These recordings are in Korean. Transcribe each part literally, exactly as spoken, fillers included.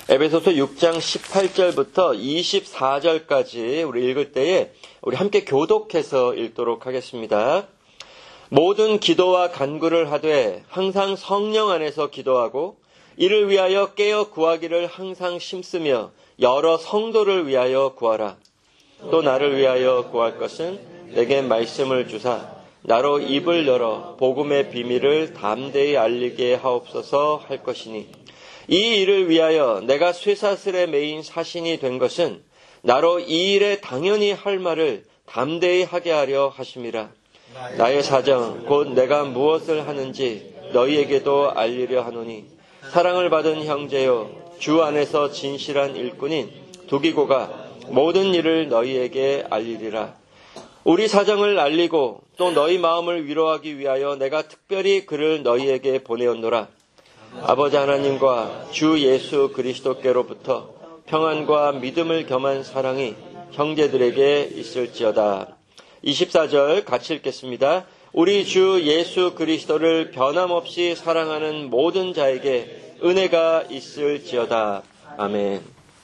에베소서 육 장 십팔 절부터 이십사 절까지 우리 읽을 때에 우리 함께 교독해서 읽도록 하겠습니다. 모든 기도와 간구를 하되 항상 성령 안에서 기도하고 이를 위하여 깨어 구하기를 항상 힘쓰며 여러 성도를 위하여 구하라. 또 나를 위하여 구할 것은 내게 말씀을 주사 나로 입을 열어 복음의 비밀을 담대히 알리게 하옵소서 할 것이니 이 일을 위하여 내가 쇠사슬에 매인 사신이 된 것은 나로 이 일에 당연히 할 말을 담대히 하게 하려 하심이라. 나의 사정 곧 내가 무엇을 하는지 너희에게도 알리려 하노니 사랑을 받은 형제여 주 안에서 진실한 일꾼인 두기고가 모든 일을 너희에게 알리리라. 우리 사정을 알리고 또 너희 마음을 위로하기 위하여 내가 특별히 그를 너희에게 보내었노라. 아버지 하나님과 주 예수 그리스도께로부터 평안과 믿음을 겸한 사랑이 형제들에게 있을지어다. 이십사 절 같이 읽겠습니다. 우리 주 예수 그리스도를 변함없이 사랑하는 모든 자에게 은혜가 있을지어다. 아멘.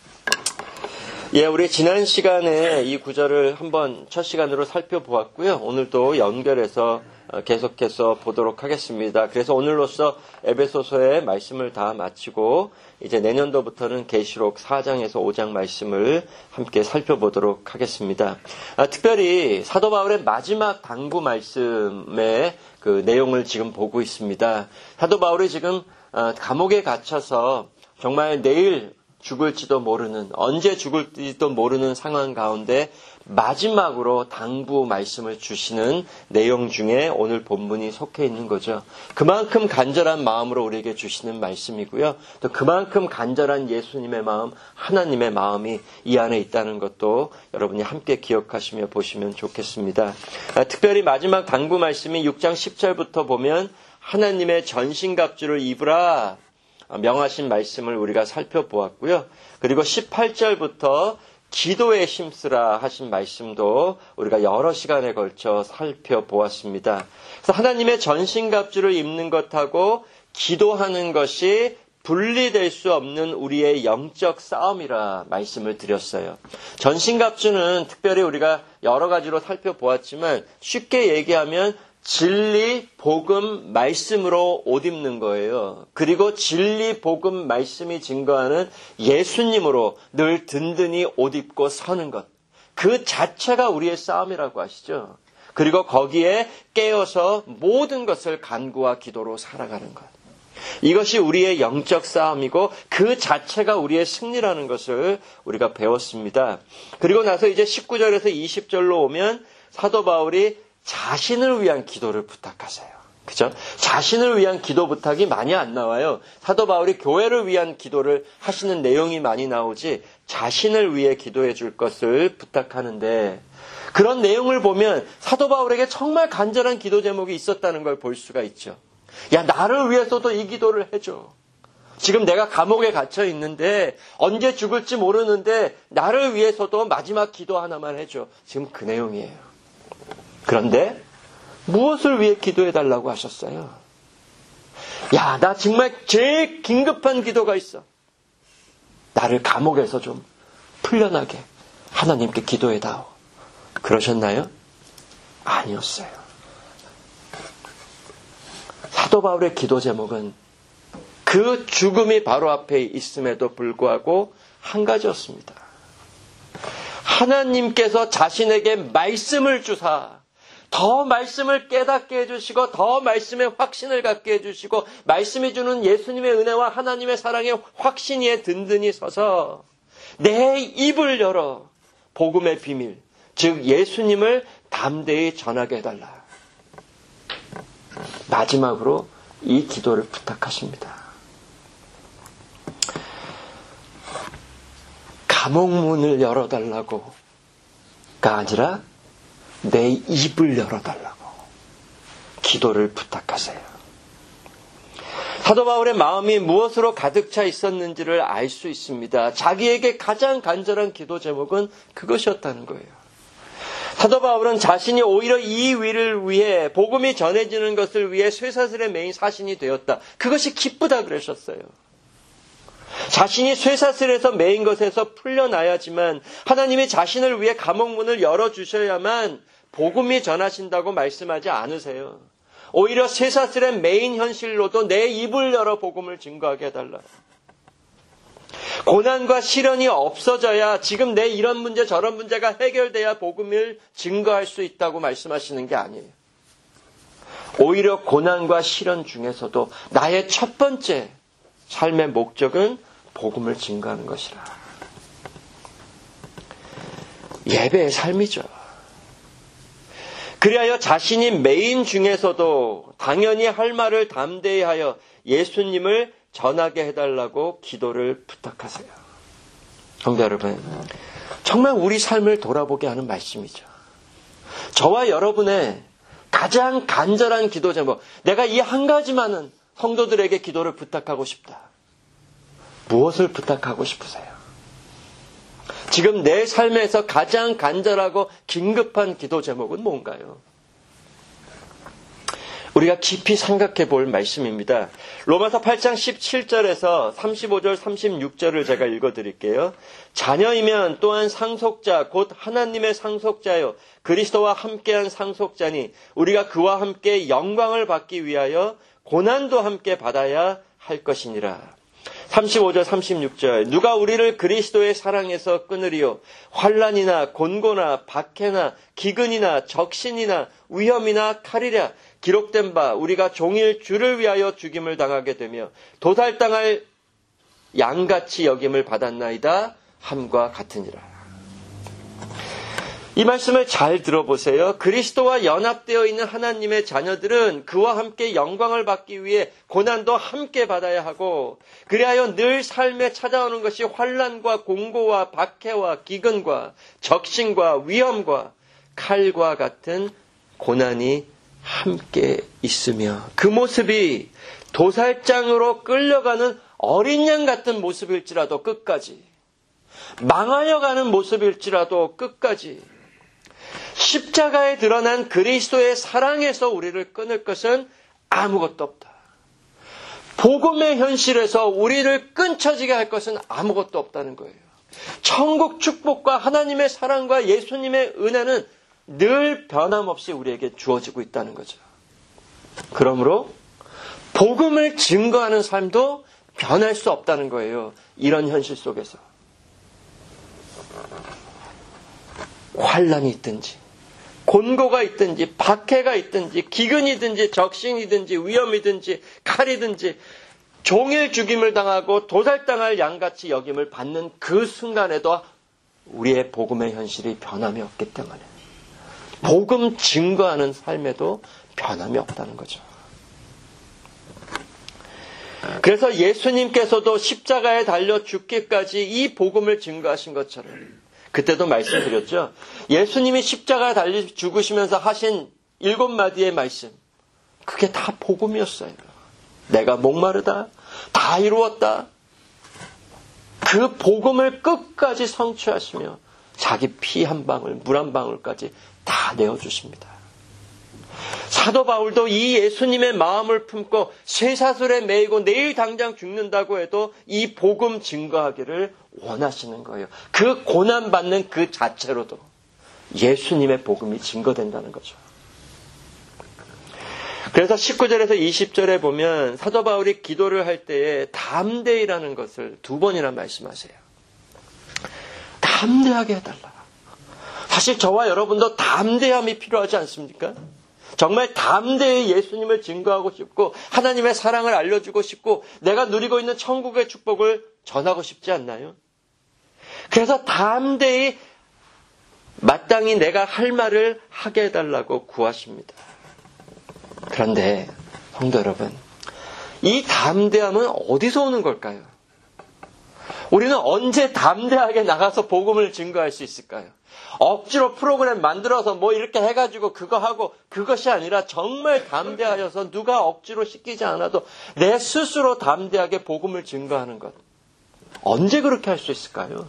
예, 우리 지난 시간에 이 구절을 한번 첫 시간으로 살펴보았고요. 오늘도 연결해서 계속해서 보도록 하겠습니다. 그래서 오늘로써 에베소서의 말씀을 다 마치고 이제 내년도부터는 계시록 사 장에서 오 장 말씀을 함께 살펴보도록 하겠습니다. 아, 특별히 사도 바울의 마지막 당부 말씀의 그 내용을 지금 보고 있습니다. 사도 바울이 지금 감옥에 갇혀서 정말 내일 죽을지도 모르는, 언제 죽을지도 모르는 상황 가운데 마지막으로 당부 말씀을 주시는 내용 중에 오늘 본문이 속해 있는 거죠. 그만큼 간절한 마음으로 우리에게 주시는 말씀이고요. 또 그만큼 간절한 예수님의 마음, 하나님의 마음이 이 안에 있다는 것도 여러분이 함께 기억하시며 보시면 좋겠습니다. 아, 특별히 마지막 당부 말씀이 육 장 십 절부터 보면 하나님의 전신갑주를 입으라 명하신 말씀을 우리가 살펴보았고요. 그리고 십팔 절부터 기도에 힘쓰라 하신 말씀도 우리가 여러 시간에 걸쳐 살펴보았습니다. 그래서 하나님의 전신갑주를 입는 것하고 기도하는 것이 분리될 수 없는 우리의 영적 싸움이라 말씀을 드렸어요. 전신갑주는 특별히 우리가 여러 가지로 살펴보았지만 쉽게 얘기하면 진리, 복음, 말씀으로 옷 입는 거예요. 그리고 진리, 복음, 말씀이 증거하는 예수님으로 늘 든든히 옷 입고 서는 것. 그 자체가 우리의 싸움이라고 하시죠. 그리고 거기에 깨어서 모든 것을 간구와 기도로 살아가는 것. 이것이 우리의 영적 싸움이고 그 자체가 우리의 승리라는 것을 우리가 배웠습니다. 그리고 나서 이제 십구 절에서 이십 절로 오면 사도 바울이 자신을 위한 기도를 부탁하세요. 그죠? 자신을 위한 기도 부탁이 많이 안 나와요. 사도 바울이 교회를 위한 기도를 하시는 내용이 많이 나오지 자신을 위해 기도해 줄 것을 부탁하는데 그런 내용을 보면 사도 바울에게 정말 간절한 기도 제목이 있었다는 걸 볼 수가 있죠. 야, 나를 위해서도 이 기도를 해줘. 지금 내가 감옥에 갇혀 있는데 언제 죽을지 모르는데 나를 위해서도 마지막 기도 하나만 해줘. 지금 그 내용이에요. 그런데 무엇을 위해 기도해달라고 하셨어요? 야, 나 정말 제일 긴급한 기도가 있어. 나를 감옥에서 좀 풀려나게 하나님께 기도해다오. 그러셨나요? 아니었어요. 사도 바울의 기도 제목은 그 죽음이 바로 앞에 있음에도 불구하고 한 가지였습니다. 하나님께서 자신에게 말씀을 주사 더 말씀을 깨닫게 해주시고 더 말씀의 확신을 갖게 해주시고 말씀이 주는 예수님의 은혜와 하나님의 사랑의 확신 위에 든든히 서서 내 입을 열어 복음의 비밀, 즉 예수님을 담대히 전하게 해달라. 마지막으로 이 기도를 부탁하십니다. 감옥문을 열어달라고가 아니라 내 입을 열어달라고 기도를 부탁하세요. 사도 바울의 마음이 무엇으로 가득 차 있었는지를 알 수 있습니다. 자기에게 가장 간절한 기도 제목은 그것이었다는 거예요. 사도 바울은 자신이 오히려 이 위를 위해 복음이 전해지는 것을 위해 쇠사슬에 매인 사신이 되었다. 그것이 기쁘다 그러셨어요. 자신이 쇠사슬에서 매인 것에서 풀려나야지만 하나님이 자신을 위해 감옥문을 열어주셔야만 복음이 전하신다고 말씀하지 않으세요. 오히려 쇠사슬에 매인 현실로도 내 입을 열어 복음을 증거하게 해달라. 고난과 시련이 없어져야 지금 내 이런 문제 저런 문제가 해결돼야 복음을 증거할 수 있다고 말씀하시는 게 아니에요. 오히려 고난과 시련 중에서도 나의 첫 번째 삶의 목적은 복음을 증거하는 것이라. 예배의 삶이죠. 그리하여 자신이 메인 중에서도 당연히 할 말을 담대히 하여 예수님을 전하게 해달라고 기도를 부탁하세요. 성도 여러분, 정말 우리 삶을 돌아보게 하는 말씀이죠. 저와 여러분의 가장 간절한 기도 제목, 내가 이 한 가지만은 성도들에게 기도를 부탁하고 싶다. 무엇을 부탁하고 싶으세요? 지금 내 삶에서 가장 간절하고 긴급한 기도 제목은 뭔가요? 우리가 깊이 생각해 볼 말씀입니다. 로마서 팔 장 십칠 절에서 삼십오 절 삼십육 절을 제가 읽어드릴게요. 자녀이면 또한 상속자 곧 하나님의 상속자요 그리스도와 함께한 상속자니 우리가 그와 함께 영광을 받기 위하여 고난도 함께 받아야 할 것이니라. 삼십오 절 삼십육 절 누가 우리를 그리스도의 사랑에서 끊으리요 환난이나 곤고나 박해나 기근이나 적신이나 위험이나 칼이랴 기록된 바 우리가 종일 주를 위하여 죽임을 당하게 되며 도살당할 양같이 여김을 받았나이다 함과 같으니라. 이 말씀을 잘 들어보세요. 그리스도와 연합되어 있는 하나님의 자녀들은 그와 함께 영광을 받기 위해 고난도 함께 받아야 하고 그리하여 늘 삶에 찾아오는 것이 환난과 공고와 박해와 기근과 적신과 위험과 칼과 같은 고난이 함께 있으며 그 모습이 도살장으로 끌려가는 어린 양 같은 모습일지라도 끝까지 망하여 가는 모습일지라도 끝까지 십자가에 드러난 그리스도의 사랑에서 우리를 끊을 것은 아무것도 없다. 복음의 현실에서 우리를 끊쳐지게 할 것은 아무것도 없다는 거예요. 천국 축복과 하나님의 사랑과 예수님의 은혜는 늘 변함없이 우리에게 주어지고 있다는 거죠. 그러므로 복음을 증거하는 삶도 변할 수 없다는 거예요. 이런 현실 속에서. 환난이 있든지 곤고가 있든지 박해가 있든지 기근이든지 적신이든지 위험이든지 칼이든지 종일 죽임을 당하고 도살당할 양같이 여김을 받는 그 순간에도 우리의 복음의 현실이 변함이 없기 때문에 복음 증거하는 삶에도 변함이 없다는 거죠. 그래서 예수님께서도 십자가에 달려 죽기까지 이 복음을 증거하신 것처럼 그때도 말씀드렸죠. 예수님이 십자가에 달려 죽으시면서 하신 일곱 마디의 말씀, 그게 다 복음이었어요. 내가 목마르다, 다 이루었다. 그 복음을 끝까지 성취하시며 자기 피 한 방울, 물 한 방울까지 다 내어주십니다. 사도 바울도 이 예수님의 마음을 품고 쇠사슬에 매이고 내일 당장 죽는다고 해도 이 복음 증거하기를 원하시는 거예요. 그 고난받는 그 자체로도 예수님의 복음이 증거된다는 거죠. 그래서 십구 절에서 이십 절에 보면 사도 바울이 기도를 할 때에 담대히라는 것을 두 번이나 말씀하세요. 담대하게 해달라. 사실 저와 여러분도 담대함이 필요하지 않습니까? 정말 담대히 예수님을 증거하고 싶고 하나님의 사랑을 알려주고 싶고 내가 누리고 있는 천국의 축복을 전하고 싶지 않나요? 그래서 담대히 마땅히 내가 할 말을 하게 해달라고 구하십니다. 그런데 성도 여러분, 이 담대함은 어디서 오는 걸까요? 우리는 언제 담대하게 나가서 복음을 증거할 수 있을까요? 억지로 프로그램 만들어서 뭐 이렇게 해가지고 그거 하고 그것이 아니라 정말 담대하여서 누가 억지로 시키지 않아도 내 스스로 담대하게 복음을 증거하는 것. 언제 그렇게 할 수 있을까요?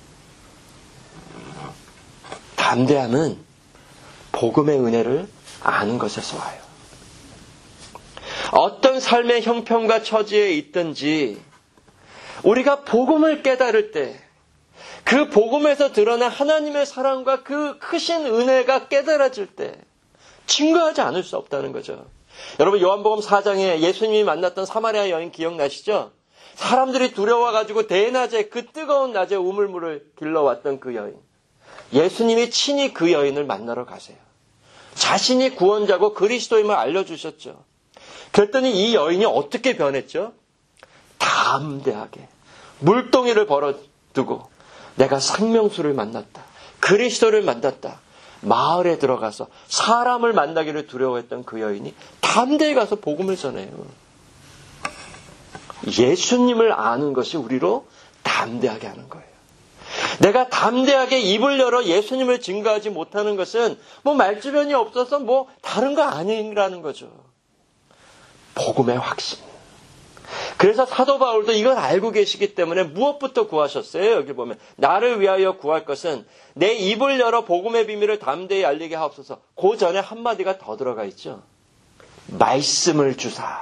담대함은 복음의 은혜를 아는 것에서 와요. 어떤 삶의 형편과 처지에 있든지 우리가 복음을 깨달을 때 그 복음에서 드러난 하나님의 사랑과 그 크신 은혜가 깨달아질 때 증거하지 않을 수 없다는 거죠. 여러분 요한복음 사 장에 예수님이 만났던 사마리아 여인 기억나시죠? 사람들이 두려워가지고 대낮에 그 뜨거운 낮에 우물물을 길러왔던 그 여인. 예수님이 친히 그 여인을 만나러 가세요. 자신이 구원자고 그리스도임을 알려주셨죠. 그랬더니 이 여인이 어떻게 변했죠? 담대하게 물동이를 벌어두고 내가 생명수를 만났다. 그리스도를 만났다. 마을에 들어가서 사람을 만나기를 두려워했던 그 여인이 담대히 가서 복음을 전해요. 예수님을 아는 것이 우리로 담대하게 하는 거예요. 내가 담대하게 입을 열어 예수님을 증거하지 못하는 것은 뭐 말주변이 없어서 뭐 다른 거 아니라는 거죠. 복음의 확신. 그래서 사도 바울도 이걸 알고 계시기 때문에 무엇부터 구하셨어요? 여기 보면 나를 위하여 구할 것은 내 입을 열어 복음의 비밀을 담대히 알리게 하옵소서. 그 전에 한마디가 더 들어가 있죠. 말씀을 주사.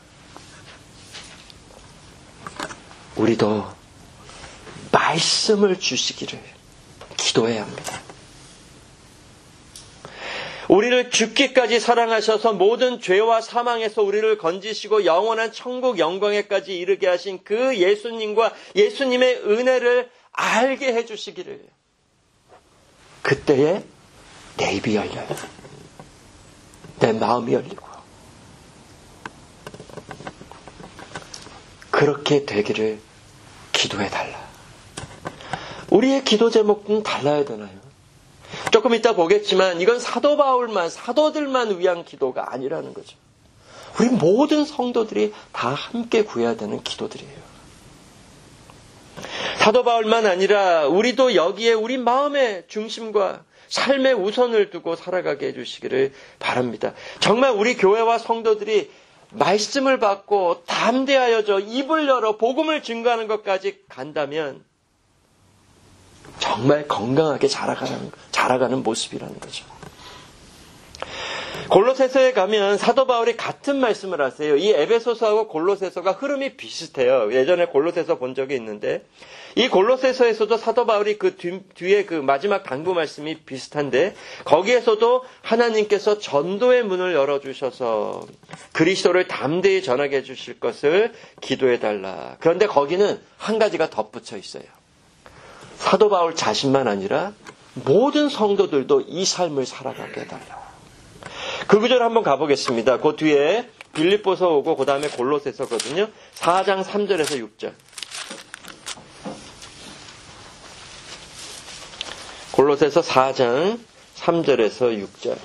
우리도 말씀을 주시기를 기도해야 합니다. 우리를 죽기까지 사랑하셔서 모든 죄와 사망에서 우리를 건지시고 영원한 천국 영광에까지 이르게 하신 그 예수님과 예수님의 은혜를 알게 해주시기를. 그때에 내 입이 열려요. 내 마음이 열리고 그렇게 되기를 기도해달라. 우리의 기도 제목은 달라야 되나요? 조금 이따 보겠지만 이건 사도 바울만, 사도들만 위한 기도가 아니라는 거죠. 우리 모든 성도들이 다 함께 구해야 되는 기도들이에요. 사도 바울만 아니라 우리도 여기에 우리 마음의 중심과 삶의 우선을 두고 살아가게 해주시기를 바랍니다. 정말 우리 교회와 성도들이 말씀을 받고 담대하여져 입을 열어 복음을 증거하는 것까지 간다면 정말 건강하게 자라가는, 자라가는 모습이라는 거죠. 골로새서에 가면 사도 바울이 같은 말씀을 하세요. 이 에베소서하고 골로새서가 흐름이 비슷해요. 예전에 골로새서 본 적이 있는데 이 골로새서에서도 사도 바울이 그 뒤, 뒤에 그 마지막 당부 말씀이 비슷한데 거기에서도 하나님께서 전도의 문을 열어주셔서 그리스도를 담대히 전하게 해주실 것을 기도해달라. 그런데 거기는 한 가지가 덧붙여 있어요. 사도 바울 자신만 아니라 모든 성도들도 이 삶을 살아가게 해달라. 그 구절 한번 가보겠습니다. 그 뒤에 빌립보서 오고 그 다음에 골로새서거든요. 사 장 삼 절에서 육 절. 골로새서 사 장 삼 절에서 육 절.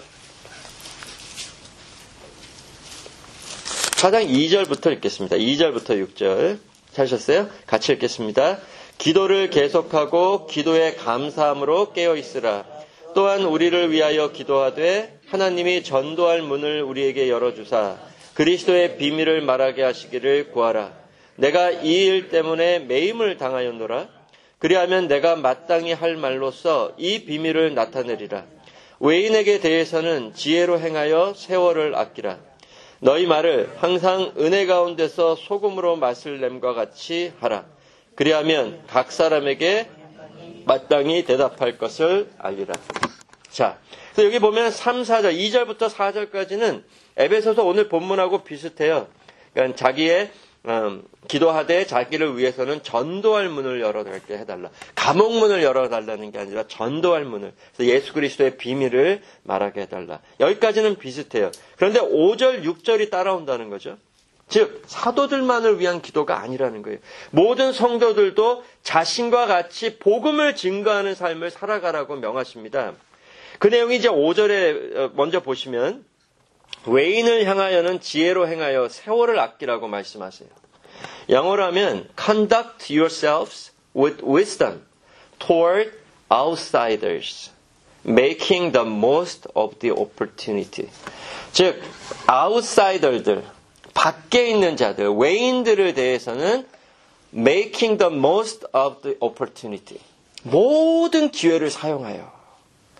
사 장 이 절부터 읽겠습니다. 이 절부터 육 절. 찾으셨어요? 같이 읽겠습니다. 기도를 계속하고 기도에 감사함으로 깨어있으라. 또한 우리를 위하여 기도하되 하나님이 전도할 문을 우리에게 열어주사 그리스도의 비밀을 말하게 하시기를 구하라. 내가 이 일 때문에 매임을 당하였노라. 그리하면 내가 마땅히 할 말로써 이 비밀을 나타내리라. 외인에게 대해서는 지혜로 행하여 세월을 아끼라. 너희 말을 항상 은혜 가운데서 소금으로 맛을 냄과 같이 하라. 그리하면 각 사람에게 마땅히 대답할 것을 알리라. 자, 그래서 여기 보면 삼, 사 절, 이 절부터 사 절까지는 에베소서 오늘 본문하고 비슷해요. 그러니까 자기의 음, 기도하되 자기를 위해서는 전도할 문을 열어달게 해달라. 감옥문을 열어달라는 게 아니라 전도할 문을. 그래서 예수 그리스도의 비밀을 말하게 해달라. 여기까지는 비슷해요. 그런데 오 절, 육 절이 따라온다는 거죠. 즉 사도들만을 위한 기도가 아니라는 거예요. 모든 성도들도 자신과 같이 복음을 증거하는 삶을 살아가라고 명하십니다. 그 내용이 이제 오 절에 먼저 보시면 외인을 향하여는 지혜로 행하여 세월을 아끼라고 말씀하세요. 영어로 하면 conduct yourselves with wisdom toward outsiders, making the most of the opportunity. 즉 outsider들, 밖에 있는 자들, 외인들에 대해서는 making the most of the opportunity. 모든 기회를 사용하여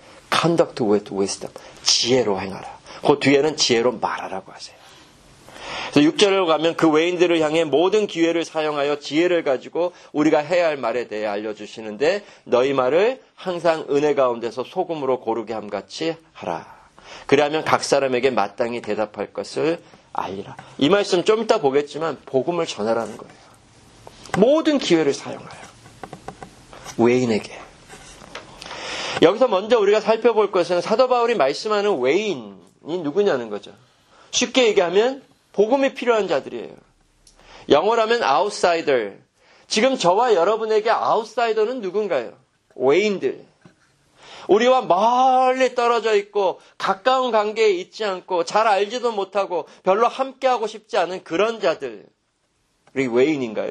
conduct with wisdom. 지혜로 행하라. 그 뒤에는 지혜로 말하라고 하세요. 그래서 육 절로 가면 그 외인들을 향해 모든 기회를 사용하여 지혜를 가지고 우리가 해야 할 말에 대해 알려주시는데 너희 말을 항상 은혜 가운데서 소금으로 고르게 함같이 하라. 그리하면 각 사람에게 마땅히 대답할 것을 알리라. 이 말씀 좀 이따 보겠지만 복음을 전하라는 거예요. 모든 기회를 사용하여 외인에게. 여기서 먼저 우리가 살펴볼 것은 사도 바울이 말씀하는 외인이 누구냐는 거죠. 쉽게 얘기하면 복음이 필요한 자들이에요. 영어라면 outsider. 지금 저와 여러분에게 outsider는 누군가요? 외인들. 우리와 멀리 떨어져 있고 가까운 관계에 있지 않고 잘 알지도 못하고 별로 함께하고 싶지 않은 그런 자들이 외인인가요?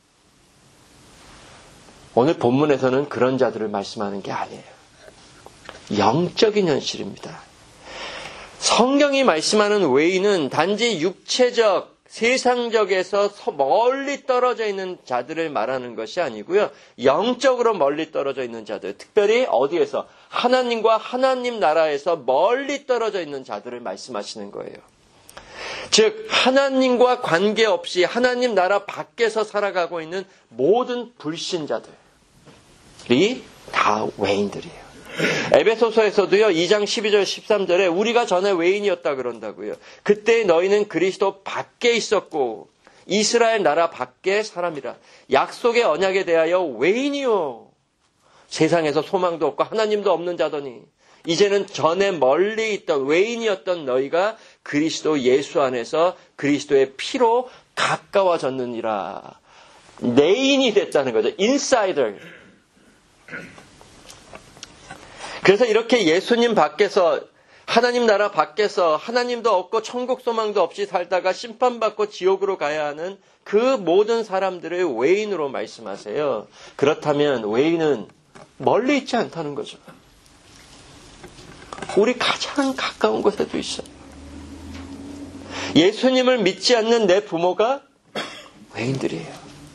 오늘 본문에서는 그런 자들을 말씀하는 게 아니에요. 영적인 현실입니다. 성경이 말씀하는 외인은 단지 육체적, 세상적에서 멀리 떨어져 있는 자들을 말하는 것이 아니고요. 영적으로 멀리 떨어져 있는 자들, 특별히 어디에서? 하나님과 하나님 나라에서 멀리 떨어져 있는 자들을 말씀하시는 거예요. 즉 하나님과 관계없이 하나님 나라 밖에서 살아가고 있는 모든 불신자들이 다 외인들이에요. 에베소서에서도요, 이 장 십이 절 십삼 절에 우리가 전에 외인이었다 그런다고요. 그때 너희는 그리스도 밖에 있었고 이스라엘 나라 밖의 사람이라. 약속의 언약에 대하여 외인이요. 세상에서 소망도 없고 하나님도 없는 자더니 이제는 전에 멀리 있던 외인이었던 너희가 그리스도 예수 안에서 그리스도의 피로 가까워졌느니라. 내인이 됐다는 거죠. 인사이더. 그래서 이렇게 예수님 밖에서 하나님 나라 밖에서 하나님도 없고 천국 소망도 없이 살다가 심판받고 지옥으로 가야 하는 그 모든 사람들을 외인으로 말씀하세요. 그렇다면 외인은 멀리 있지 않다는 거죠. 우리 가장 가까운 곳에도 있어요. 예수님을 믿지 않는 내 부모가 외인들이에요.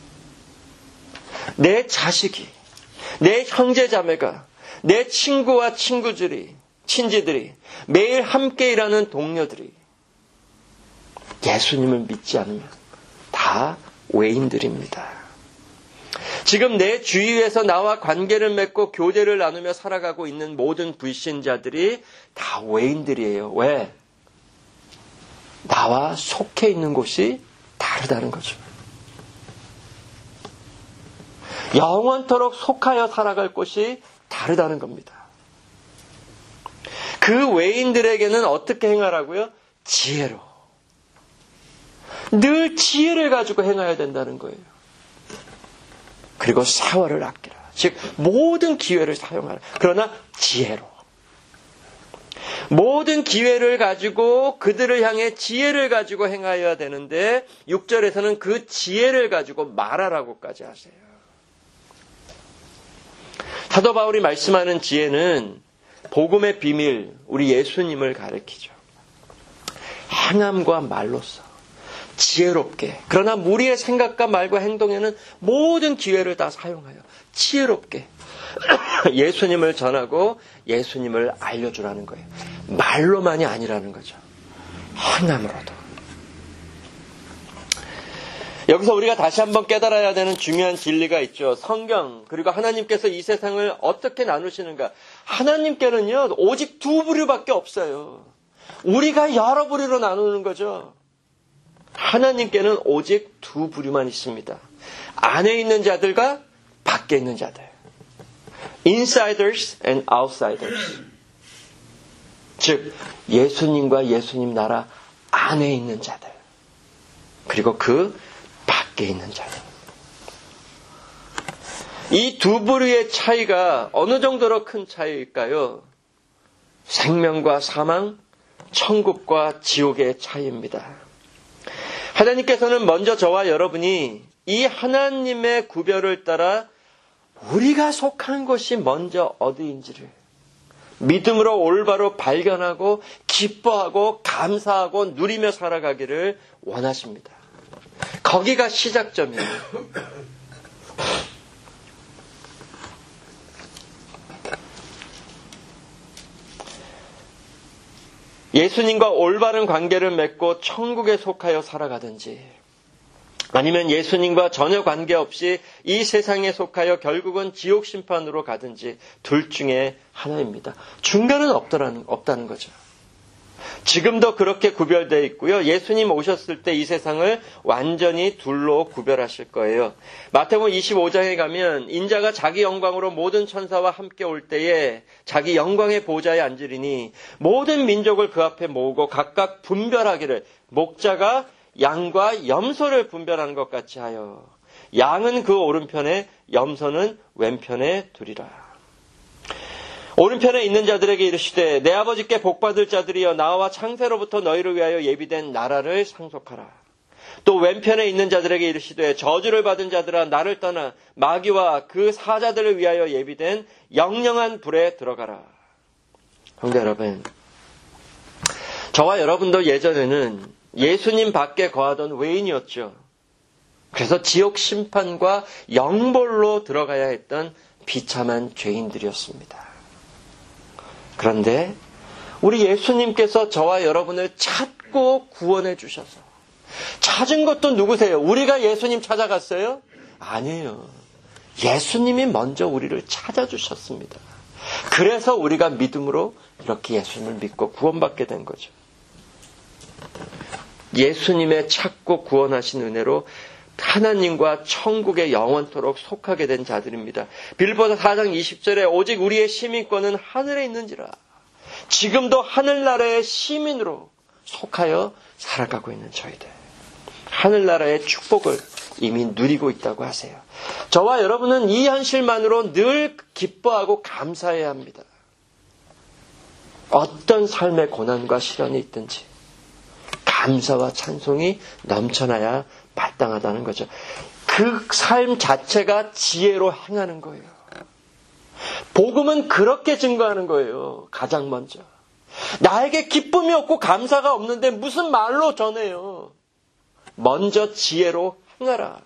내 자식이, 내 형제자매가, 내 친구와 친구들이, 친지들이, 매일 함께 일하는 동료들이 예수님을 믿지 않으면 다 외인들입니다. 지금 내 주위에서 나와 관계를 맺고 교제를 나누며 살아가고 있는 모든 불신자들이 다 외인들이에요. 왜? 나와 속해 있는 곳이 다르다는 거죠. 영원토록 속하여 살아갈 곳이 다르다는 겁니다. 그 외인들에게는 어떻게 행하라고요? 지혜로. 늘 지혜를 가지고 행해야 된다는 거예요. 그리고 세월을 아끼라. 즉 모든 기회를 사용하라. 그러나 지혜로. 모든 기회를 가지고 그들을 향해 지혜를 가지고 행하여야 되는데 육 절에서는 그 지혜를 가지고 말하라고까지 하세요. 사도 바울이 말씀하는 지혜는 복음의 비밀, 우리 예수님을 가리키죠. 행함과 말로써 지혜롭게, 그러나 무리의 생각과 말과 행동에는 모든 기회를 다 사용하여 지혜롭게 예수님을 전하고 예수님을 알려주라는 거예요. 말로만이 아니라는 거죠. 행함으로도. 여기서 우리가 다시 한번 깨달아야 되는 중요한 진리가 있죠. 성경, 그리고 하나님께서 이 세상을 어떻게 나누시는가. 하나님께는요, 오직 두 부류밖에 없어요. 우리가 여러 부류로 나누는 거죠. 하나님께는 오직 두 부류만 있습니다. 안에 있는 자들과 밖에 있는 자들. Insiders and outsiders. 즉, 예수님과 예수님 나라 안에 있는 자들. 그리고 그 밖에 있는 자들. 이 두 부류의 차이가 어느 정도로 큰 차이일까요? 생명과 사망, 천국과 지옥의 차이입니다. 하나님께서는 먼저 저와 여러분이 이 하나님의 구별을 따라 우리가 속한 곳이 먼저 어디인지를 믿음으로 올바로 발견하고 기뻐하고 감사하고 누리며 살아가기를 원하십니다. 거기가 시작점이에요. 예수님과 올바른 관계를 맺고 천국에 속하여 살아가든지, 아니면 예수님과 전혀 관계없이 이 세상에 속하여 결국은 지옥 심판으로 가든지 둘 중에 하나입니다. 중간은 없다는, 없다는 거죠. 지금도 그렇게 구별되어 있고요. 예수님 오셨을 때 이 세상을 완전히 둘로 구별하실 거예요. 마태복음 이십오 장에 가면 인자가 자기 영광으로 모든 천사와 함께 올 때에 자기 영광의 보좌에 앉으리니 모든 민족을 그 앞에 모으고 각각 분별하기를, 목자가 양과 염소를 분별하는 것 같이 하여 양은 그 오른편에 염소는 왼편에 두리라. 오른편에 있는 자들에게 이르시되 내 아버지께 복받을 자들이여 나와 창세로부터 너희를 위하여 예비된 나라를 상속하라. 또 왼편에 있는 자들에게 이르시되 저주를 받은 자들아 나를 떠나 마귀와 그 사자들을 위하여 예비된 영영한 불에 들어가라. 형제 여러분, 저와 여러분도 예전에는 예수님 밖에 거하던 외인이었죠. 그래서 지옥 심판과 영벌로 들어가야 했던 비참한 죄인들이었습니다. 그런데 우리 예수님께서 저와 여러분을 찾고 구원해 주셔서, 찾은 것도 누구세요? 우리가 예수님 찾아갔어요? 아니에요. 예수님이 먼저 우리를 찾아주셨습니다. 그래서 우리가 믿음으로 이렇게 예수님을 믿고 구원받게 된 거죠. 예수님의 찾고 구원하신 은혜로 하나님과 천국에 영원토록 속하게 된 자들입니다. 빌립보서 사 장 이십 절에 오직 우리의 시민권은 하늘에 있는지라. 지금도 하늘나라의 시민으로 속하여 살아가고 있는 저희들. 하늘나라의 축복을 이미 누리고 있다고 하세요. 저와 여러분은 이 현실만으로 늘 기뻐하고 감사해야 합니다. 어떤 삶의 고난과 시련이 있든지 감사와 찬송이 넘쳐나야 마땅하다는 거죠. 그 삶 자체가 지혜로 행하는 거예요. 복음은 그렇게 증거하는 거예요. 가장 먼저. 나에게 기쁨이 없고 감사가 없는데 무슨 말로 전해요. 먼저 지혜로 행하라.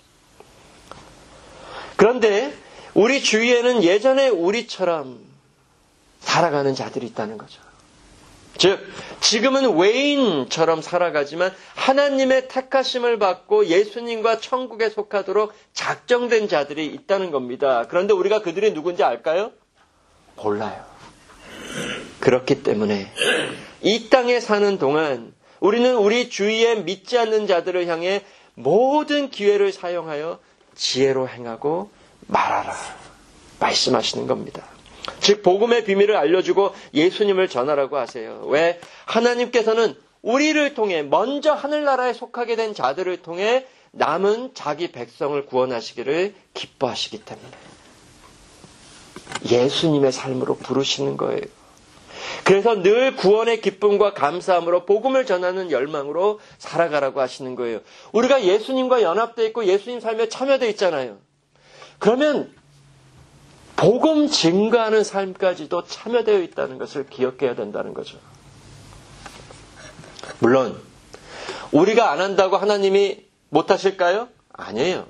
그런데 우리 주위에는 예전에 우리처럼 살아가는 자들이 있다는 거죠. 즉 지금은 외인처럼 살아가지만 하나님의 택하심을 받고 예수님과 천국에 속하도록 작정된 자들이 있다는 겁니다. 그런데 우리가 그들이 누군지 알까요? 몰라요. 그렇기 때문에 이 땅에 사는 동안 우리는 우리 주위에 믿지 않는 자들을 향해 모든 기회를 사용하여 지혜로 행하고 말하라 말씀하시는 겁니다. 즉 복음의 비밀을 알려주고 예수님을 전하라고 하세요. 왜? 하나님께서는 우리를 통해 먼저 하늘나라에 속하게 된 자들을 통해 남은 자기 백성을 구원하시기를 기뻐하시기 때문에 예수님의 삶으로 부르시는 거예요. 그래서 늘 구원의 기쁨과 감사함으로 복음을 전하는 열망으로 살아가라고 하시는 거예요. 우리가 예수님과 연합되어 있고 예수님 삶에 참여되어 있잖아요. 그러면 복음 증거하는 삶까지도 참여되어 있다는 것을 기억해야 된다는 거죠. 물론 우리가 안 한다고 하나님이 못하실까요? 아니에요.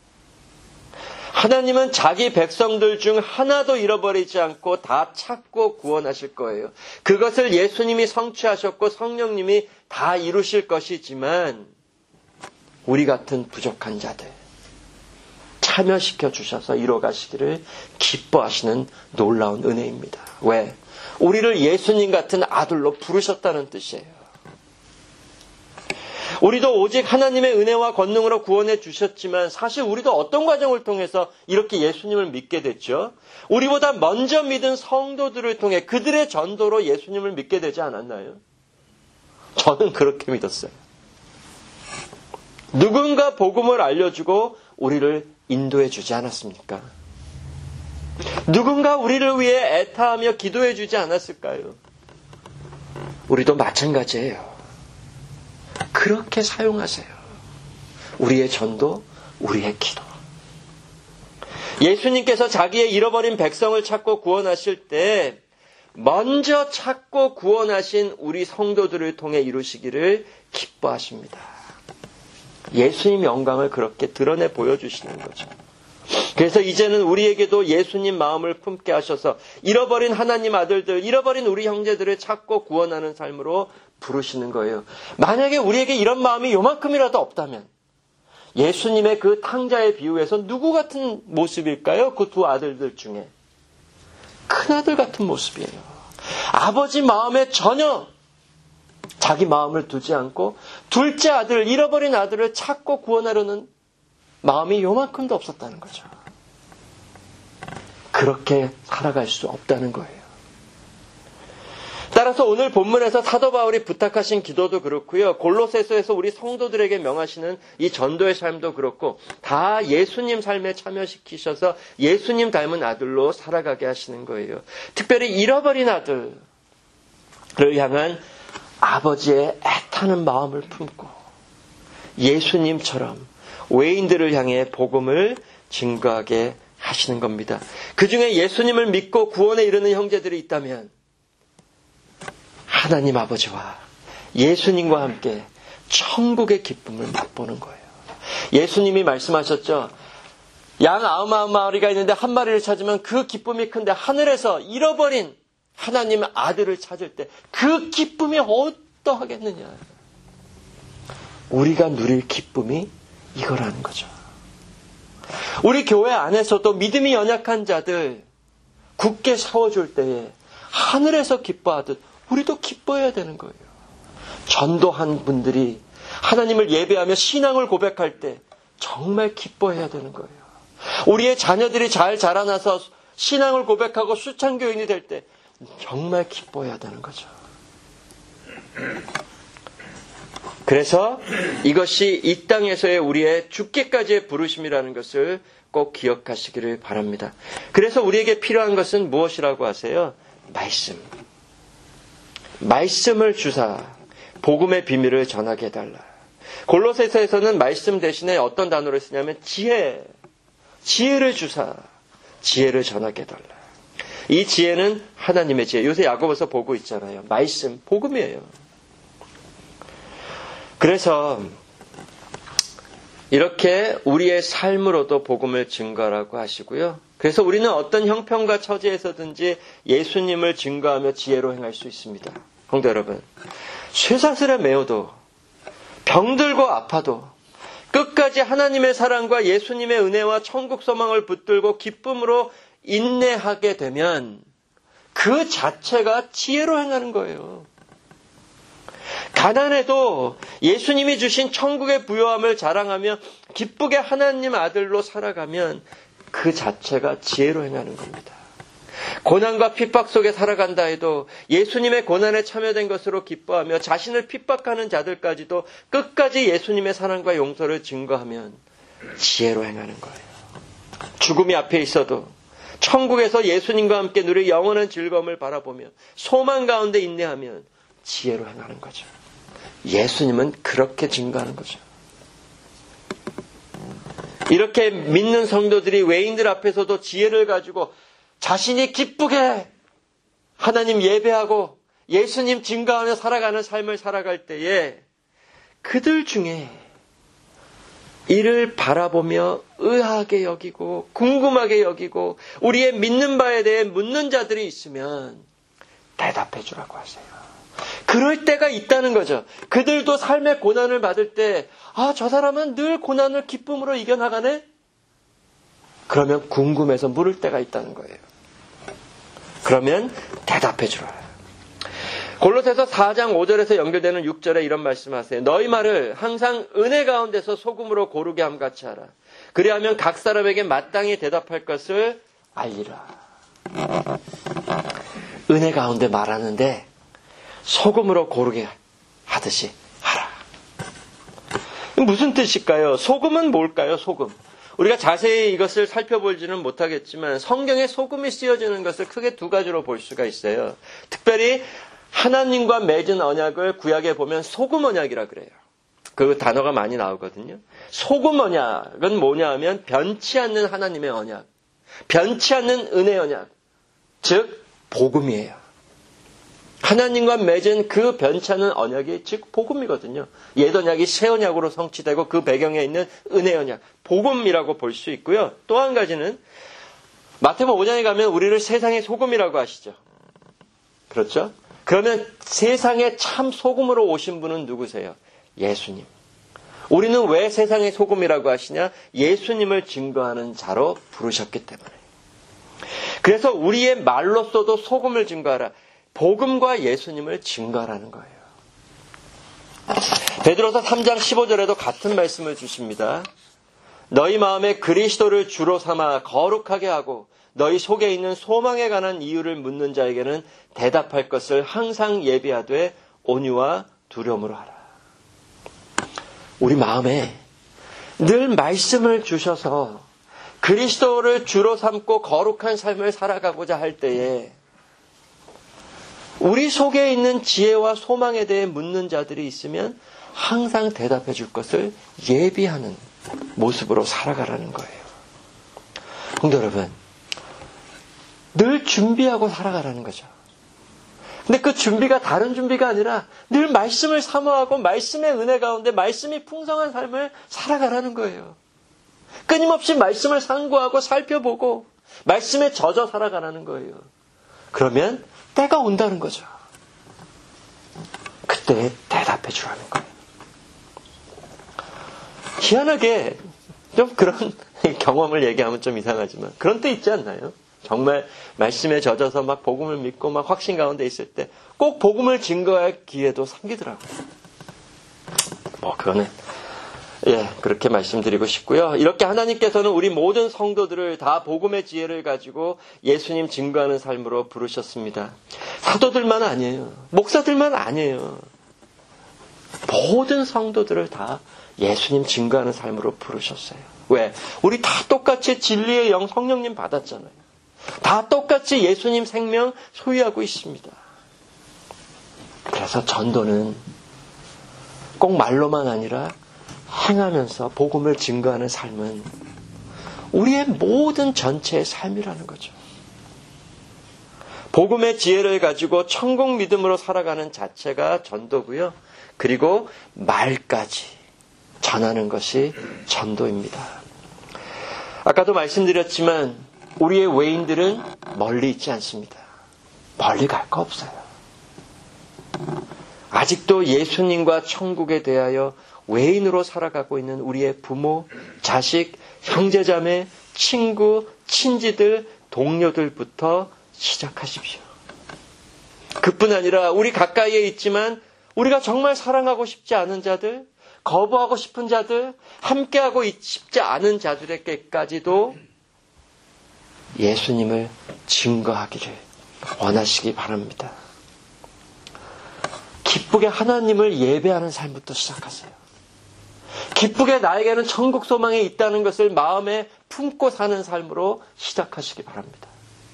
하나님은 자기 백성들 중 하나도 잃어버리지 않고 다 찾고 구원하실 거예요. 그것을 예수님이 성취하셨고 성령님이 다 이루실 것이지만 우리 같은 부족한 자들 참여시켜 주셔서 이뤄가시기를 기뻐하시는 놀라운 은혜입니다. 왜? 우리를 예수님 같은 아들로 부르셨다는 뜻이에요. 우리도 오직 하나님의 은혜와 권능으로 구원해 주셨지만 사실 우리도 어떤 과정을 통해서 이렇게 예수님을 믿게 됐죠? 우리보다 먼저 믿은 성도들을 통해 그들의 전도로 예수님을 믿게 되지 않았나요? 저는 그렇게 믿었어요. 누군가 복음을 알려주고 우리를 인도해 주지 않았습니까? 누군가 우리를 위해 애타하며 기도해 주지 않았을까요? 우리도 마찬가지예요. 그렇게 사용하세요. 우리의 전도, 우리의 기도. 예수님께서 자기의 잃어버린 백성을 찾고 구원하실 때 먼저 찾고 구원하신 우리 성도들을 통해 이루시기를 기뻐하십니다. 예수님 영광을 그렇게 드러내 보여주시는 거죠. 그래서 이제는 우리에게도 예수님 마음을 품게 하셔서 잃어버린 하나님 아들들, 잃어버린 우리 형제들을 찾고 구원하는 삶으로 부르시는 거예요. 만약에 우리에게 이런 마음이 요만큼이라도 없다면 예수님의 그 탕자의 비유에서 누구 같은 모습일까요? 그 두 아들들 중에. 큰아들 같은 모습이에요. 아버지 마음에 전혀 자기 마음을 두지 않고 둘째 아들, 잃어버린 아들을 찾고 구원하려는 마음이 요만큼도 없었다는 거죠. 그렇게 살아갈 수 없다는 거예요. 따라서 오늘 본문에서 사도 바울이 부탁하신 기도도 그렇고요. 골로새서에서 우리 성도들에게 명하시는 이 전도의 삶도 그렇고 다 예수님 삶에 참여시키셔서 예수님 닮은 아들로 살아가게 하시는 거예요. 특별히 잃어버린 아들을 향한 아버지의 애타는 마음을 품고 예수님처럼 외인들을 향해 복음을 증거하게 하시는 겁니다. 그 중에 예수님을 믿고 구원에 이르는 형제들이 있다면 하나님 아버지와 예수님과 함께 천국의 기쁨을 맛보는 거예요. 예수님이 말씀하셨죠. 양 아흔아홉 마리가 있는데 한 마리를 찾으면 그 기쁨이 큰데 하늘에서 잃어버린 하나님의 아들을 찾을 때 그 기쁨이 어떠하겠느냐. 우리가 누릴 기쁨이 이거라는 거죠. 우리 교회 안에서도 믿음이 연약한 자들 굳게 세워줄 때에 하늘에서 기뻐하듯 우리도 기뻐해야 되는 거예요. 전도한 분들이 하나님을 예배하며 신앙을 고백할 때 정말 기뻐해야 되는 거예요. 우리의 자녀들이 잘 자라나서 신앙을 고백하고 수창교인이 될 때 정말 기뻐해야 되는 거죠. 그래서 이것이 이 땅에서의 우리의 죽기까지의 부르심이라는 것을 꼭 기억하시기를 바랍니다. 그래서 우리에게 필요한 것은 무엇이라고 하세요? 말씀. 말씀을 주사 복음의 비밀을 전하게 해달라. 골로새서에서는 말씀 대신에 어떤 단어를 쓰냐면 지혜. 지혜를 주사 지혜를 전하게 해달라. 이 지혜는 하나님의 지혜. 요새 야고보서 보고 있잖아요. 말씀, 복음이에요. 그래서 이렇게 우리의 삶으로도 복음을 증거하라고 하시고요. 그래서 우리는 어떤 형편과 처지에서든지 예수님을 증거하며 지혜로 행할 수 있습니다. 성도 여러분, 쇠사슬에 매어도 병들고 아파도 끝까지 하나님의 사랑과 예수님의 은혜와 천국 소망을 붙들고 기쁨으로 인내하게 되면 그 자체가 지혜로 행하는 거예요. 가난해도 예수님이 주신 천국의 부요함을 자랑하며 기쁘게 하나님 아들로 살아가면 그 자체가 지혜로 행하는 겁니다. 고난과 핍박 속에 살아간다 해도 예수님의 고난에 참여된 것으로 기뻐하며 자신을 핍박하는 자들까지도 끝까지 예수님의 사랑과 용서를 증거하면 지혜로 행하는 거예요. 죽음이 앞에 있어도 천국에서 예수님과 함께 누릴 영원한 즐거움을 바라보며 소망 가운데 인내하면 지혜로 행하는 거죠. 예수님은 그렇게 증거하는 거죠. 이렇게 믿는 성도들이 외인들 앞에서도 지혜를 가지고 자신이 기쁘게 하나님 예배하고 예수님 증거하며 살아가는 삶을 살아갈 때에 그들 중에 이를 바라보며 의아하게 여기고 궁금하게 여기고 우리의 믿는 바에 대해 묻는 자들이 있으면 대답해 주라고 하세요. 그럴 때가 있다는 거죠. 그들도 삶의 고난을 받을 때 아, 저 사람은 늘 고난을 기쁨으로 이겨나가네? 그러면 궁금해서 물을 때가 있다는 거예요. 그러면 대답해 주라. 골로새서 사 장 오 절에서 연결되는 육 절에 이런 말씀하세요. 너희 말을 항상 은혜 가운데서 소금으로 고르게 함같이 하라. 그리하면 각 사람에게 마땅히 대답할 것을 알리라. 은혜 가운데 말하는데 소금으로 고르게 하듯이 하라. 무슨 뜻일까요? 소금은 뭘까요? 소금. 우리가 자세히 이것을 살펴보지는 못하겠지만 성경에 소금이 쓰여지는 것을 크게 두 가지로 볼 수가 있어요. 특별히 하나님과 맺은 언약을 구약에 보면 소금 언약이라 그래요. 그 단어가 많이 나오거든요. 소금 언약은 뭐냐 하면 변치 않는 하나님의 언약, 변치 않는 은혜 언약, 즉 복음이에요. 하나님과 맺은 그 변찮은 언약이 즉 복음이거든요. 옛 언약이 새 언약으로 성취되고 그 배경에 있는 은혜 언약, 복음이라고 볼 수 있고요. 또 한 가지는 마태복음 오 장에 가면 우리를 세상의 소금이라고 하시죠. 그렇죠? 그러면 세상의 참 소금으로 오신 분은 누구세요? 예수님. 우리는 왜 세상의 소금이라고 하시냐? 예수님을 증거하는 자로 부르셨기 때문에. 그래서 우리의 말로써도 소금을 증거하라. 복음과 예수님을 증거하라는 거예요. 베드로서 삼 장 십오 절에도 같은 말씀을 주십니다. 너희 마음에 그리스도를 주로 삼아 거룩하게 하고 너희 속에 있는 소망에 관한 이유를 묻는 자에게는 대답할 것을 항상 예비하되 온유와 두려움으로 하라. 우리 마음에 늘 말씀을 주셔서 그리스도를 주로 삼고 거룩한 삶을 살아가고자 할 때에 우리 속에 있는 지혜와 소망에 대해 묻는 자들이 있으면 항상 대답해 줄 것을 예비하는 모습으로 살아가라는 거예요. 성도 여러분, 늘 준비하고 살아가라는 거죠. 근데 그 준비가 다른 준비가 아니라 늘 말씀을 사모하고 말씀의 은혜 가운데 말씀이 풍성한 삶을 살아가라는 거예요. 끊임없이 말씀을 상고하고 살펴보고 말씀에 젖어 살아가라는 거예요. 그러면 때가 온다는 거죠. 그때 대답해 주라는 거예요. 희한하게 좀 그런 경험을 얘기하면 좀 이상하지만 그런 때 있지 않나요? 정말 말씀에 젖어서 막 복음을 믿고 막 확신 가운데 있을 때 꼭 복음을 증거할 기회도 생기더라고요. 뭐 그거는 예 그렇게 말씀드리고 싶고요. 이렇게 하나님께서는 우리 모든 성도들을 다 복음의 지혜를 가지고 예수님 증거하는 삶으로 부르셨습니다. 사도들만 아니에요. 목사들만 아니에요. 모든 성도들을 다 예수님 증거하는 삶으로 부르셨어요. 왜? 우리 다 똑같이 진리의 영 성령님 받았잖아요. 다 똑같이 예수님 생명 소유하고 있습니다. 그래서 전도는 꼭 말로만 아니라 행하면서 복음을 증거하는 삶은 우리의 모든 전체의 삶이라는 거죠. 복음의 지혜를 가지고 천국 믿음으로 살아가는 자체가 전도고요. 그리고 말까지 전하는 것이 전도입니다. 아까도 말씀드렸지만 우리의 외인들은 멀리 있지 않습니다. 멀리 갈 거 없어요. 아직도 예수님과 천국에 대하여 외인으로 살아가고 있는 우리의 부모, 자식, 형제자매, 친구, 친지들, 동료들부터 시작하십시오. 그뿐 아니라 우리 가까이에 있지만 우리가 정말 사랑하고 싶지 않은 자들, 거부하고 싶은 자들, 함께하고 싶지 않은 자들에게까지도 예수님을 증거하기를 원하시기 바랍니다. 기쁘게 하나님을 예배하는 삶부터 시작하세요. 기쁘게 나에게는 천국 소망이 있다는 것을 마음에 품고 사는 삶으로 시작하시기 바랍니다.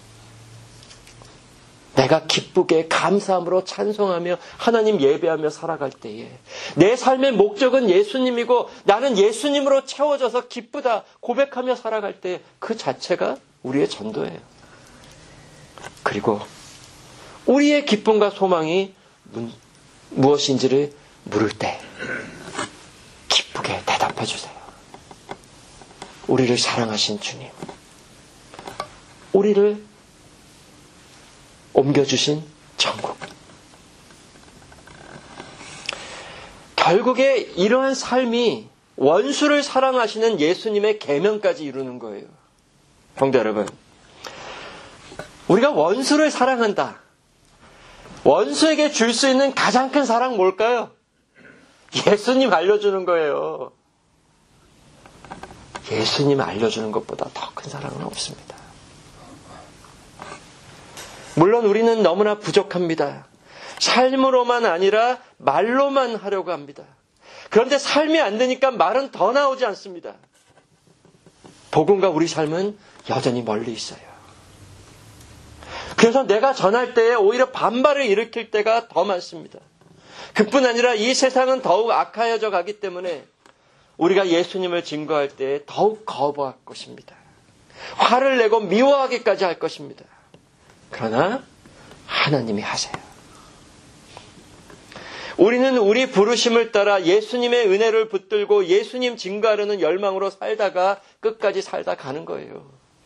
내가 기쁘게 감사함으로 찬송하며 하나님 예배하며 살아갈 때에 내 삶의 목적은 예수님이고 나는 예수님으로 채워져서 기쁘다 고백하며 살아갈 때 그 자체가 우리의 전도예요. 그리고 우리의 기쁨과 소망이 무엇인지를 물을 때 기쁘게 대답해 주세요. 우리를 사랑하신 주님, 우리를 옮겨주신 천국. 결국에 이러한 삶이 원수를 사랑하시는 예수님의 계명까지 이루는 거예요. 성도 여러분, 우리가 원수를 사랑한다. 원수에게 줄 수 있는 가장 큰 사랑 뭘까요? 예수님 알려주는 거예요. 예수님 알려주는 것보다 더 큰 사랑은 없습니다. 물론 우리는 너무나 부족합니다. 삶으로만 아니라 말로만 하려고 합니다. 그런데 삶이 안 되니까 말은 더 나오지 않습니다. 복음과 우리 삶은 여전히 멀리 있어요. 그래서 내가 전할 때에 오히려 반발을 일으킬 때가 더 많습니다. 그뿐 아니라 이 세상은 더욱 악하여져 가기 때문에 우리가 예수님을 증거할 때 더욱 거부할 것입니다. 화를 내고 미워하기까지 할 것입니다. 그러나 하나님이 하세요. 우리는 우리 부르심을 따라 예수님의 은혜를 붙들고 예수님 증거하려는 열망으로 살다가 끝까지 살다 가는 거예요.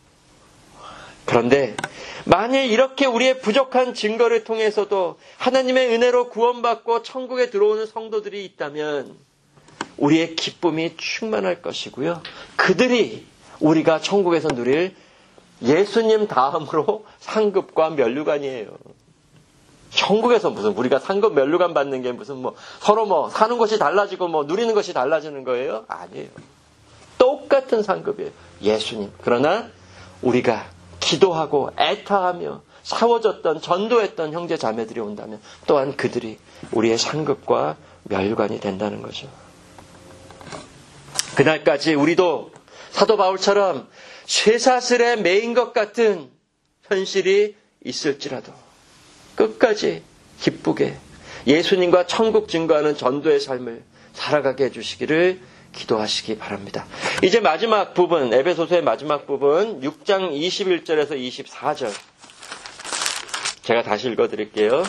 그런데 만일 이렇게 우리의 부족한 증거를 통해서도 하나님의 은혜로 구원받고 천국에 들어오는 성도들이 있다면 우리의 기쁨이 충만할 것이고요. 그들이 우리가 천국에서 누릴 예수님 다음으로 상급과 면류관이에요. 천국에서 무슨 우리가 상급 면류관 받는 게 무슨 뭐 서로 뭐 사는 것이 달라지고 뭐 누리는 것이 달라지는 거예요? 아니에요. 똑같은 상급이에요. 예수님. 그러나 우리가 기도하고 애타하며 세워졌던 전도했던 형제 자매들이 온다면 또한 그들이 우리의 상급과 면류관이 된다는 거죠. 그날까지 우리도 사도 바울처럼 쇠사슬에 매인 것 같은 현실이 있을지라도 끝까지 기쁘게 예수님과 천국 증거하는 전도의 삶을 살아가게 해주시기를 기도하시기 바랍니다. 이제 마지막 부분, 에베소서의 마지막 부분 육 장 이십일 절에서 이십사 절 제가 다시 읽어드릴게요.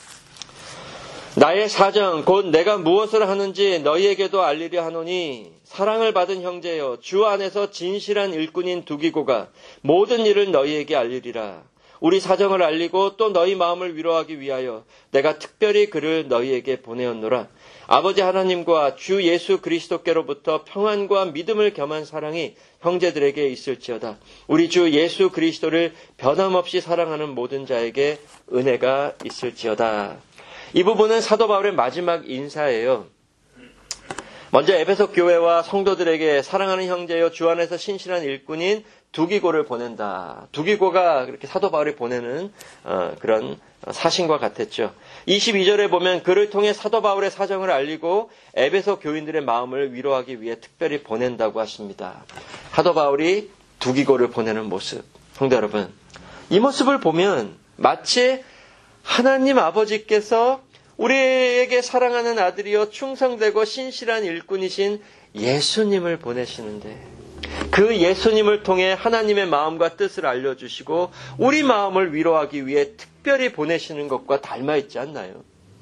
나의 사정 곧 내가 무엇을 하는지 너희에게도 알리려 하노니 사랑을 받은 형제여 주 안에서 진실한 일꾼인 두기고가 모든 일을 너희에게 알리리라. 우리 사정을 알리고 또 너희 마음을 위로하기 위하여 내가 특별히 그를 너희에게 보내었노라. 아버지 하나님과 주 예수 그리스도께로부터 평안과 믿음을 겸한 사랑이 형제들에게 있을지어다. 우리 주 예수 그리스도를 변함없이 사랑하는 모든 자에게 은혜가 있을지어다. 이 부분은 사도 바울의 마지막 인사예요. 먼저 에베소 교회와 성도들에게 사랑하는 형제여 주 안에서 신실한 일꾼인 두기고를 보낸다. 두기고가 그렇게 사도 바울이 보내는 어, 그런 사신과 같았죠. 이십이 절에 보면 그를 통해 사도 바울의 사정을 알리고 에베소 교인들의 마음을 위로하기 위해 특별히 보낸다고 하십니다. 사도 바울이 두기고를 보내는 모습. 성도 여러분, 이 모습을 보면 마치 하나님 아버지께서 우리에게 사랑하는 아들이요 충성되고 신실한 일꾼이신 예수님을 보내시는데 그 예수님을 통해 하나님의 마음과 뜻을 알려주시고 우리 마음을 위로하기 위해 특별히 보내시는 것과 닮아있지 않나요?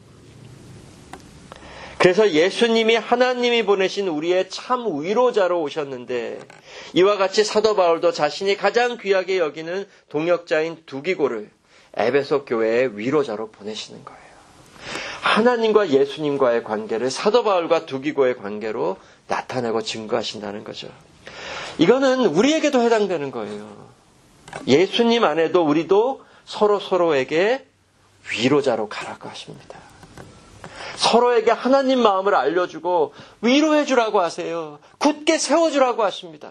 그래서 예수님이 하나님이 보내신 우리의 참 위로자로 오셨는데 이와 같이 사도 바울도 자신이 가장 귀하게 여기는 동역자인 두기고를 에베소 교회의 위로자로 보내시는 거예요. 하나님과 예수님과의 관계를 사도 바울과 두기고의 관계로 나타내고 증거하신다는 거죠. 이거는 우리에게도 해당되는 거예요. 예수님 안에도 우리도 서로 서로에게 위로자로 가라고 하십니다. 서로에게 하나님 마음을 알려주고 위로해 주라고 하세요. 굳게 세워주라고 하십니다.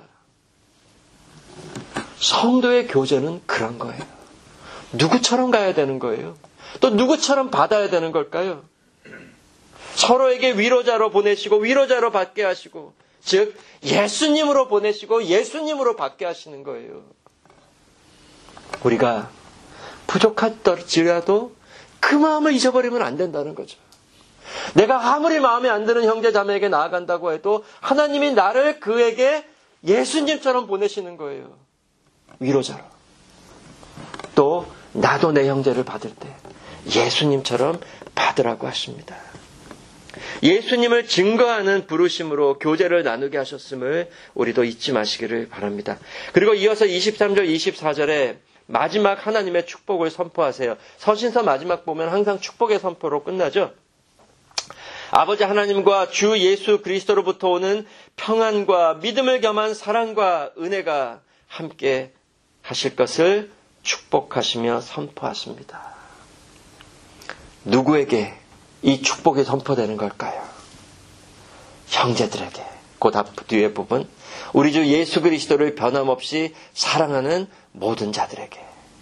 성도의 교제는 그런 거예요. 누구처럼 가야 되는 거예요? 또 누구처럼 받아야 되는 걸까요? 서로에게 위로자로 보내시고 위로자로 받게 하시고 즉 예수님으로 보내시고 예수님으로 받게 하시는 거예요. 우리가 부족할지라도 그 마음을 잊어버리면 안 된다는 거죠. 내가 아무리 마음에 안 드는 형제 자매에게 나아간다고 해도 하나님이 나를 그에게 예수님처럼 보내시는 거예요. 위로자로. 또 나도 내 형제를 받을 때 예수님처럼 받으라고 하십니다. 예수님을 증거하는 부르심으로 교제를 나누게 하셨음을 우리도 잊지 마시기를 바랍니다. 그리고 이어서 이십삼 절 이십사 절에 마지막 하나님의 축복을 선포하세요. 서신서 마지막 보면 항상 축복의 선포로 끝나죠. 아버지 하나님과 주 예수 그리스도로부터 오는 평안과 믿음을 겸한 사랑과 은혜가 함께 하실 것을 축복하시며 선포하십니다. 누구에게 이 축복이 선포되는 걸까요? 형제들에게. 그 뒤에 부분 우리 주 예수 그리스도를 변함없이 사랑하는 모든 자들에게.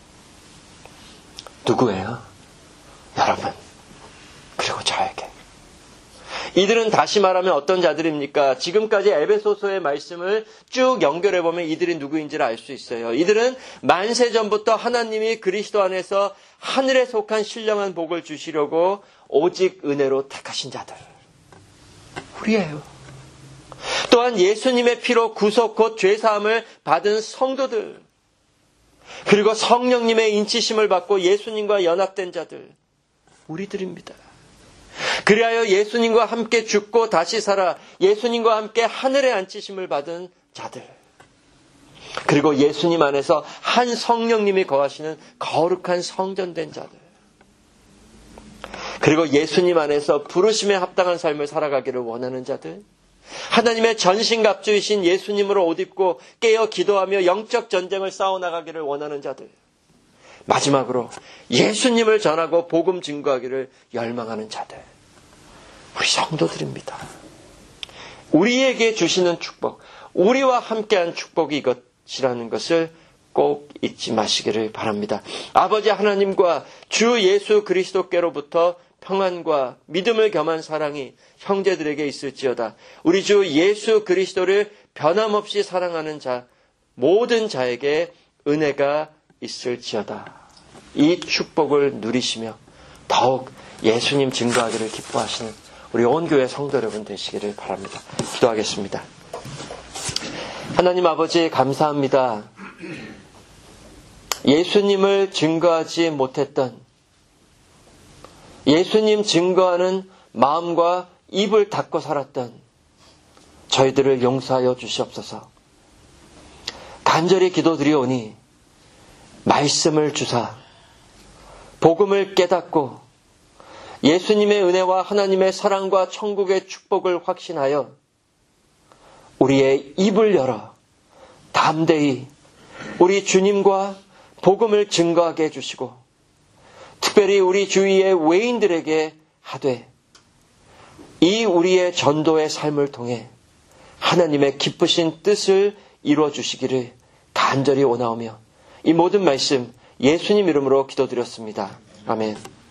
누구예요? 여러분 그리고 저에게. 이들은 다시 말하면 어떤 자들입니까? 지금까지 에베소서의 말씀을 쭉 연결해보면 이들이 누구인지를 알 수 있어요. 이들은 만세전부터 하나님이 그리스도 안에서 하늘에 속한 신령한 복을 주시려고 오직 은혜로 택하신 자들. 우리예요. 또한 예수님의 피로 구속 곧 죄사함을 받은 성도들. 그리고 성령님의 인치심을 받고 예수님과 연합된 자들. 우리들입니다. 그리하여 예수님과 함께 죽고 다시 살아 예수님과 함께 하늘에 앉히심을 받은 자들. 그리고 예수님 안에서 한 성령님이 거하시는 거룩한 성전된 자들. 그리고 예수님 안에서 부르심에 합당한 삶을 살아가기를 원하는 자들. 하나님의 전신갑주이신 예수님으로 옷 입고 깨어 기도하며 영적 전쟁을 싸워나가기를 원하는 자들. 마지막으로 예수님을 전하고 복음 증거하기를 열망하는 자들. 우리 성도들입니다. 우리에게 주시는 축복, 우리와 함께한 축복이 이것이라는 것을 꼭 잊지 마시기를 바랍니다. 아버지 하나님과 주 예수 그리스도께로부터 평안과 믿음을 겸한 사랑이 형제들에게 있을지어다. 우리 주 예수 그리스도를 변함없이 사랑하는 자, 모든 자에게 은혜가 있을지어다. 이 축복을 누리시며 더욱 예수님 증거하기를 기뻐하시는 우리 온 교회 성도 여러분 되시기를 바랍니다. 기도하겠습니다. 하나님 아버지 감사합니다. 예수님을 증거하지 못했던, 예수님 증거하는 마음과 입을 닫고 살았던 저희들을 용서하여 주시옵소서. 간절히 기도드리오니 말씀을 주사 복음을 깨닫고 예수님의 은혜와 하나님의 사랑과 천국의 축복을 확신하여 우리의 입을 열어 담대히 우리 주님과 복음을 증거하게 해주시고 특별히 우리 주위의 외인들에게 하되 이 우리의 전도의 삶을 통해 하나님의 기쁘신 뜻을 이루어 주시기를 간절히 원하오며 이 모든 말씀 예수님 이름으로 기도드렸습니다. 아멘.